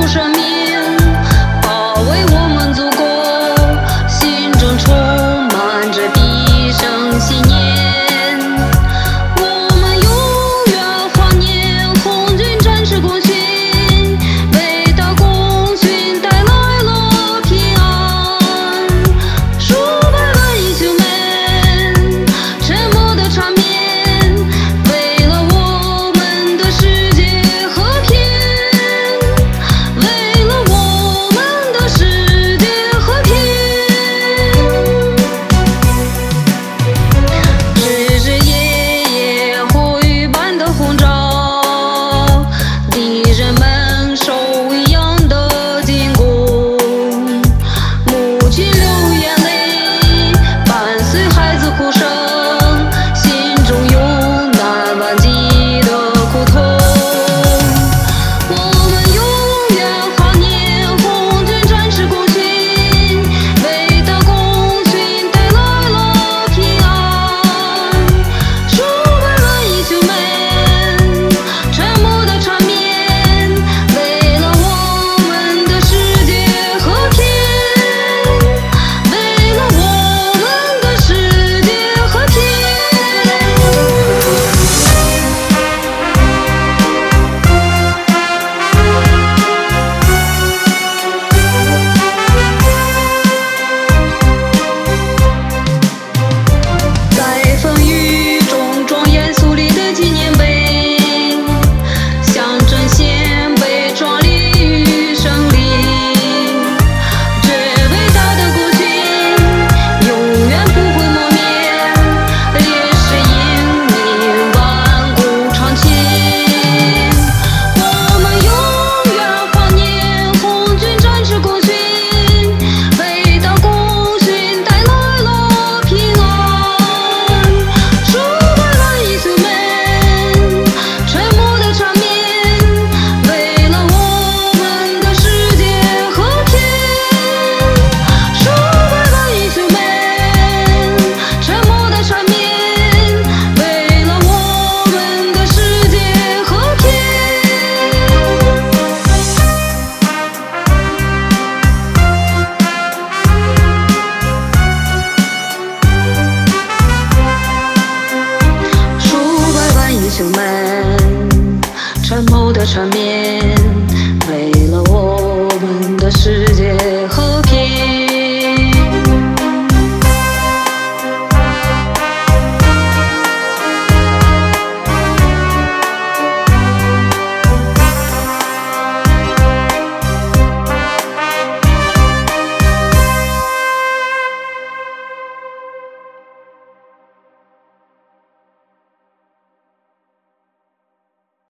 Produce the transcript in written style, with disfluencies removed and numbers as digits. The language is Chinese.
生命保卫我们祖国，心中充满着必胜信念。我们永远怀念红军战士功勋，伟大功勋带来了平安。数百万英雄们沉默的缠绵，为了我们的世界和平，为了我们的世界和平。日日夜夜火雨般的轰炸，敌人们手一样的进攻，母亲流眼泪，伴随孩子哭声，心中有难忘记的苦痛。我们永远怀念红军战士功勋，伟大功勋带来了平安。数百万英雄们沉默的缠绵，为了我们的世界和平，为了我们的世界和平。在风雨中庄严肃立的纪念碑，象征献碑壮丽与胜利。这伟大的功勋永远不会磨灭，烈士英名万古长青。我们永远怀念红军战士功勋，伟大功勋带来了平安。数百万英雄们沉默的缠绵，为了我们的世界和平。数百万英雄们沉默的缠绵，为了我们的世界和平。数百万英雄们沉默的缠绵，